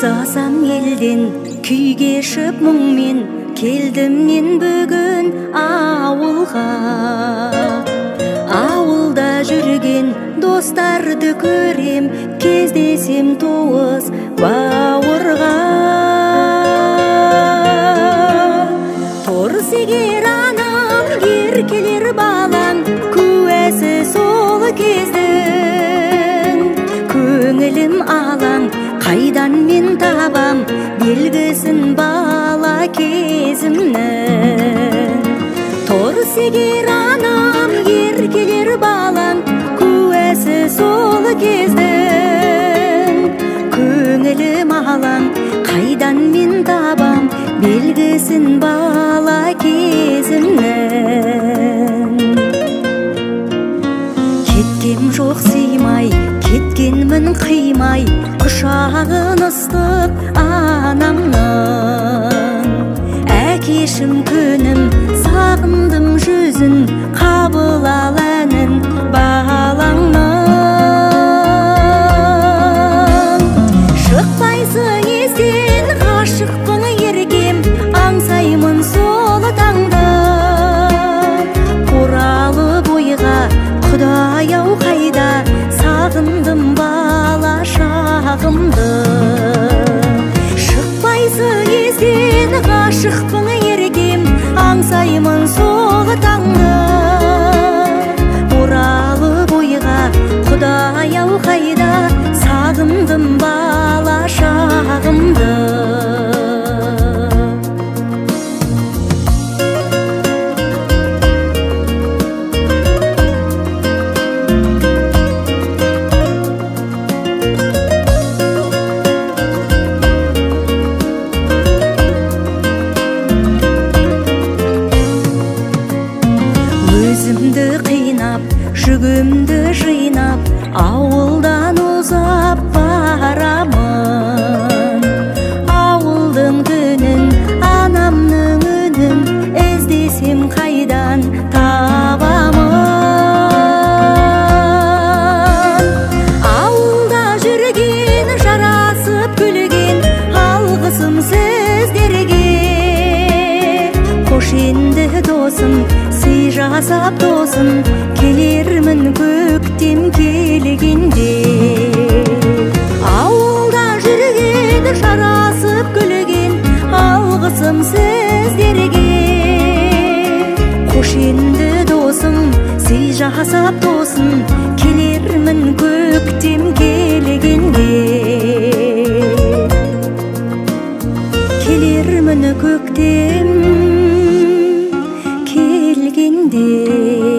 Сасам елден күй кешіп мұңмен, келдім мен бүгін ауылға. Ауылда жүрген достарды көрем, кездесем тоғыз бауырға. Торыс егер анам, еркелер балам, куәсі сол кездің. Көңілім алаң, қайдан мен табам белгісін бала кезімнің. Торыс егер анам, еркелер балам, куәсі сол кездің. Көңілім алаң, қайдан мен табам белгісін бала кезімнің. Кеткем жоқ сыймай, кеткенмін қимай, құшағын ыстық анамның. Әкешім күнім, сағындым жүзін, қабыл ал әнін балаңның. Шықпайсы естен, ғашықпын еркем, аңсаймын сол таңды. Оралып ойға, Құдай-ау қайда, сағындым бала шағымды. Шықпайсы естен, ғашықпын еркем, аңсаймын сол таңды. Оралып ойға, Құдай-ау қайда, сағындым бала шағымды. Өзімді қинап, жүгімді жинап, ауылдан ұзап барамын. Ауылдың түнін, анамның үнін, іздесем қайдан табамын. Ауылда жүрген, жарасып күлген, алғысым сіздерге. Қош енді досым, сый жасап досым, келермін көктем келгенде. Ауылда жүрген, жарасып күлген, алғысым сіздерге. Қош енді досым, сый жасап досым, келермін көктем келгенде. Келермін көктем келгенде.